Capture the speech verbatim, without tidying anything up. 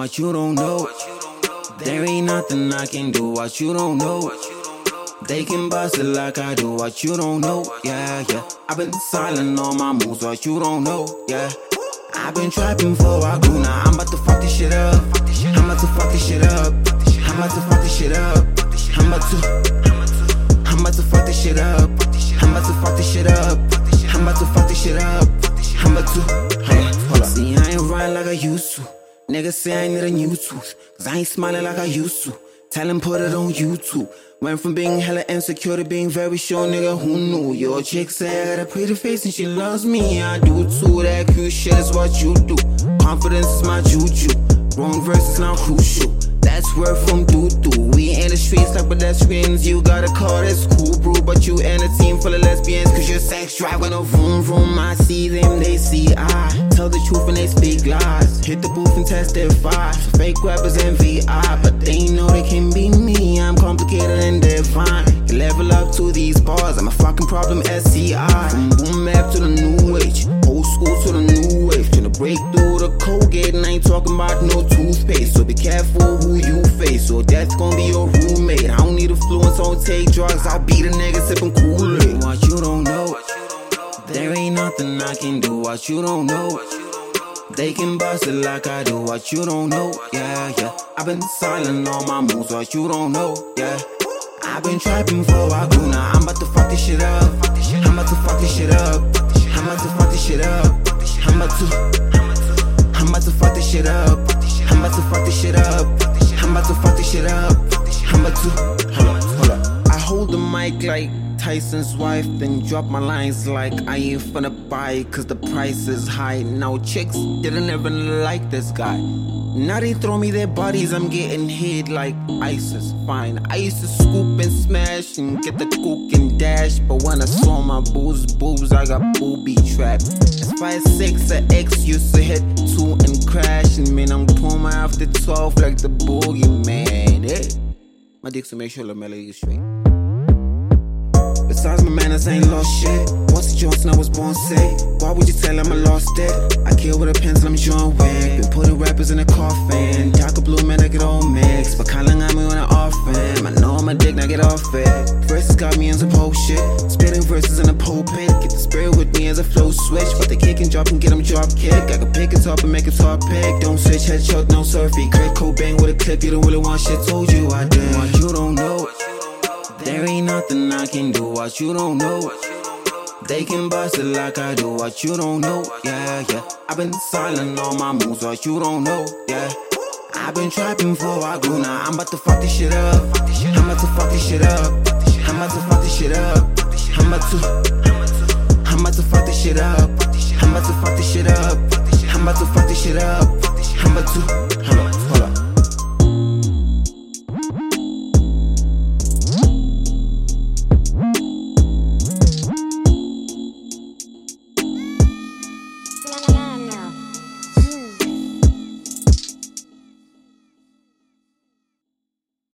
what you don't know. There ain't nothing I can do what you don't know. They can bust it like I do what you don't know. Yeah, yeah. I've been silent on my moves what you don't know. Yeah. I've been trapping for I grew. Now I'm about to fuck this shit up. I'm about to fuck this shit up. I'm about to fuck this shit up. I'm about to. I'm about to fuck this shit up. I'm about to fuck this shit up. I'm about to fuck this shit up. I'm about to. Hey, hold up. See, I ain't run like I used to. Niggas say I need a new tooth, cause I ain't smiling like I used to. Tell him put it on YouTube. Went from being hella insecure to being very sure, nigga, who knew? Your chick say I got a pretty face and she loves me, I do too. That cute shit is what you do. Confidence is my juju. Wrong verse is not crucial. That's word from doo-doo. We in the streets like pedestrians. You got a car that's cool, bro, but you in a team full of lesbians. Cause your sex drive with no vroom vroom. I see them, they see I tell the truth and they speak lies. Hit the booth and testify. Fake rappers and V I, but they know they can be me. I'm complicated and divine. You level up to these bars, I'm a fucking problem, S C I. From boom bap to the new age, old school to the new wave. Tryna break through the Colgate and I ain't talking about no toothpaste. So be careful who you face, or death's gonna be your roommate. I don't need influence, I don't take drugs. I beat a nigga sipping Kool-Aid. What you don't know, there ain't nothing I can do what you don't know. They can bust it like I do what you don't know. Yeah, yeah. I've been silent on my moves what you don't know. Yeah. I've been trapping for I grew. Now I'm about to fuck this shit up. I'm about to fuck this shit up. I'm about to fuck this shit up. I'm about to. I'm about to fuck this shit up. I'm about to fuck this shit up. I'm about to fuck this shit up. I'm about to. Hold up, hold up. I hold the mic like Tyson's wife, then drop my lines like I ain't finna buy cause the price is high. Now chicks didn't even like this guy. Now they throw me their bodies, I'm getting hit like ISIS. Fine, I used to scoop and smash and get the cook and dash, but when I saw my boobs, boobs, I got booby trapped. That's five six, a X used to hit two and crash, and man, I'm pulling my after twelve like the boogeyman. Hey, my dick to make sure the melody is straight. Besides my manners, I ain't lost shit. What's the Johnson I was born say? Why would you tell him I lost it? I kill with a pencil, I'm John Wick. Been putting rappers in a coffin. Darker blue, man, I get all mixed. But calling on me when I off him. I know I'm a dick, now get off it. Verses got me in some whole shit. Spitting verses in a pulpit. Get the spirit with me as a flow switch. But they kick and drop and get them drop kick. I can pick it up and make it top pick. Don't switch, headshot, no surfy. Kurt Cobain with a clip, you don't really want shit. Told you I did. What you don't know, there ain't nothing I can do what you don't know. They can bust it like I do what you don't know. Yeah, yeah. I've been silent on my moves what you don't know. Yeah. I've been trapping for I grew. Now I'm about to fuck this shit up. I'm about to fuck this shit up. I'm about to fuck this shit up. I'm about to. I'm about to fuck this shit up. I'm about to fuck this shit up. I'm about to fuck this shit up. I'm about to.